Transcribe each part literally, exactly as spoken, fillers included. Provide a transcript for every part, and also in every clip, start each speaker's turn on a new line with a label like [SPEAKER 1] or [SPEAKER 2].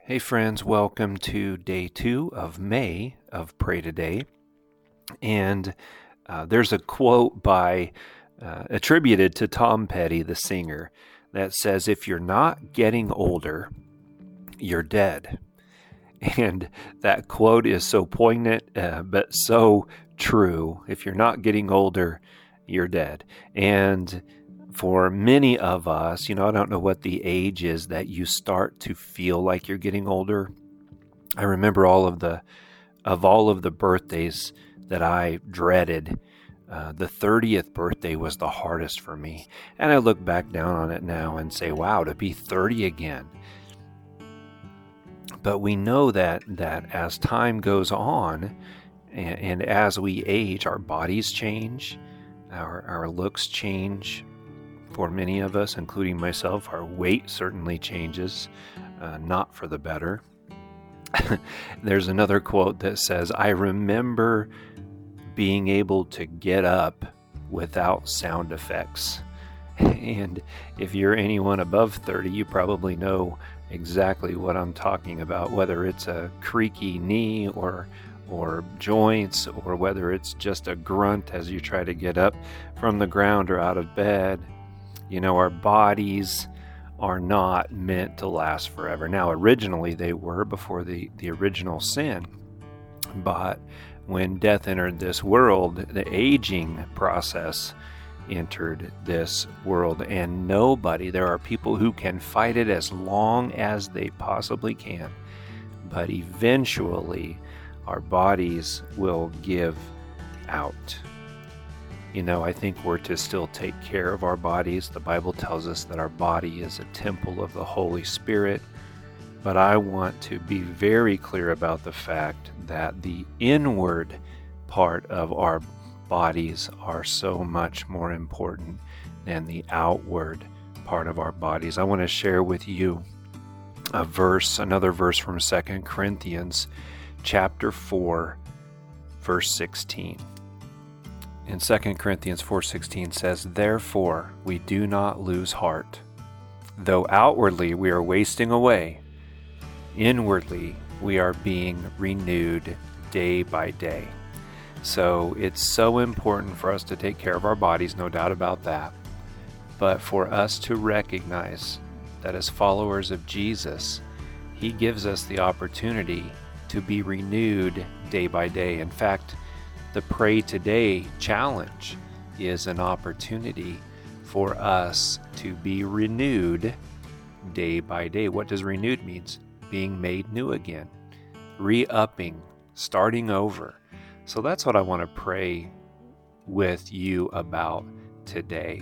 [SPEAKER 1] Hey friends, welcome to day two of May of Pray Today. And uh, there's a quote by uh, attributed to Tom Petty, the singer, that says, "If you're not getting older, you're dead." And that quote is so poignant, uh, but so true. If you're not getting older, you're dead. And for many of us, you know, I don't know what the age is that you start to feel like you're getting older. I remember all of the, of all of the birthdays that I dreaded, uh, the thirtieth birthday was the hardest for me. And I look back down on it now and say, wow, to be thirty again. But we know that, that as time goes on and, and as we age, our bodies change, our, our looks change. For many of us, including myself, our weight certainly changes, uh, not for the better. There's another quote that says, "I remember being able to get up without sound effects." And if you're anyone above thirty, you probably know exactly what I'm talking about, whether it's a creaky knee or or joints, or whether it's just a grunt as you try to get up from the ground or out of bed. You know, our bodies are not meant to last forever. Now, originally they were before the, the original sin. But when death entered this world, the aging process entered this world. And nobody, there are people who can fight it as long as they possibly can. But eventually, our bodies will give out. You know, I think we're to still take care of our bodies. The Bible tells us that our body is a temple of the Holy Spirit. But I want to be very clear about the fact that the inward part of our bodies are so much more important than the outward part of our bodies. I want to share with you a verse, another verse from Second Corinthians chapter four, verse sixteen. In Second Corinthians four sixteen says, "Therefore we do not lose heart. Though outwardly we are wasting away, inwardly we are being renewed day by day." So it's so important for us to take care of our bodies, no doubt about that. But for us to recognize that as followers of Jesus, He gives us the opportunity to be renewed day by day. In fact, the Pray Today challenge is an opportunity for us to be renewed day by day. What does renewed means? Being made new again, re-upping, starting over. So that's what I want to pray with you about today.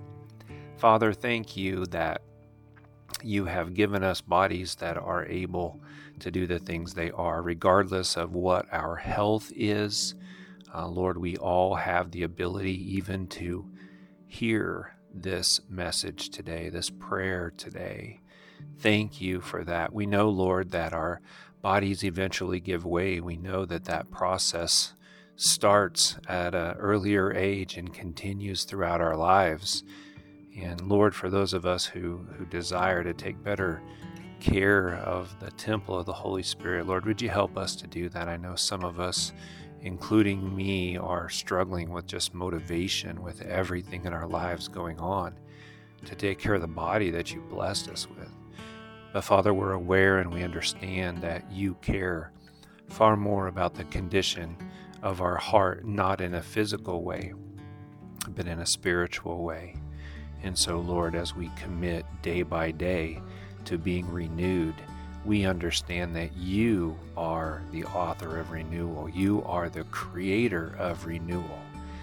[SPEAKER 1] Father, thank you that you have given us bodies that are able to do the things they are, regardless of what our health is. Uh, Lord, we all have the ability even to hear this message today, this prayer today. Thank you for that. We know, Lord, that our bodies eventually give way. We know that that process starts at an earlier age and continues throughout our lives. And Lord, for those of us who, who desire to take better care of the temple of the Holy Spirit, Lord, would you help us to do that? I know some of us, including me, are struggling with just motivation with everything in our lives going on to take care of the body that you blessed us with. But Father, we're aware and we understand that you care far more about the condition of our heart, not in a physical way, but in a spiritual way. And so, Lord, as we commit day by day to being renewed, we understand that you are the author of renewal. You are the creator of renewal.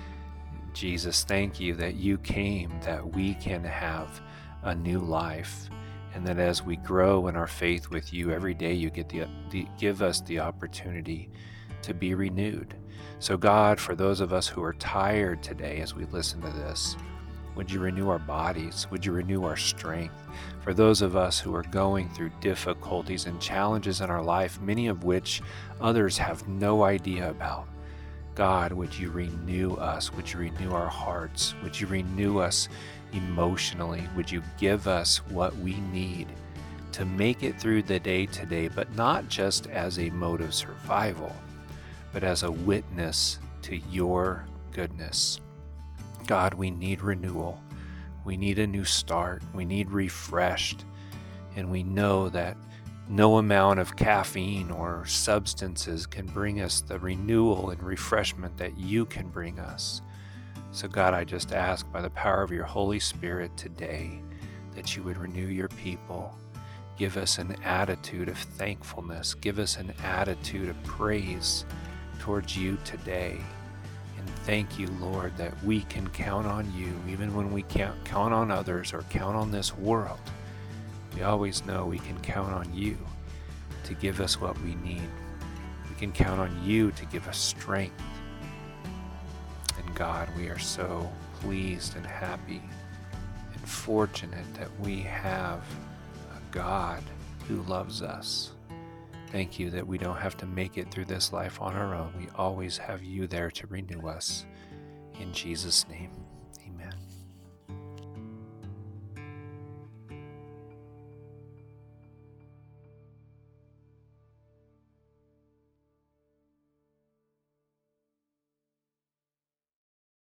[SPEAKER 1] Jesus, thank you that you came that we can have a new life, and that as we grow in our faith with you every day, you get the, the give us the opportunity to be renewed. So God, for those of us who are tired today as we listen to this, would you renew our bodies? Would you renew our strength? For those of us who are going through difficulties and challenges in our life, many of which others have no idea about, God, would you renew us? Would you renew our hearts? Would you renew us emotionally? Would you give us what we need to make it through the day today, but not just as a mode of survival, but as a witness to your goodness. God, we need renewal. We need a new start. We need refreshed. And we know that no amount of caffeine or substances can bring us the renewal and refreshment that you can bring us. So God, I just ask by the power of your Holy Spirit today that you would renew your people. Give us an attitude of thankfulness. Give us an attitude of praise towards you today. And thank you, Lord, that we can count on you even when we can't count on others or count on this world. We always know we can count on you to give us what we need. We can count on you to give us strength. And God, we are so pleased and happy and fortunate that we have a God who loves us. Thank you that we don't have to make it through this life on our own. We always have you there to renew us. In Jesus' name, amen.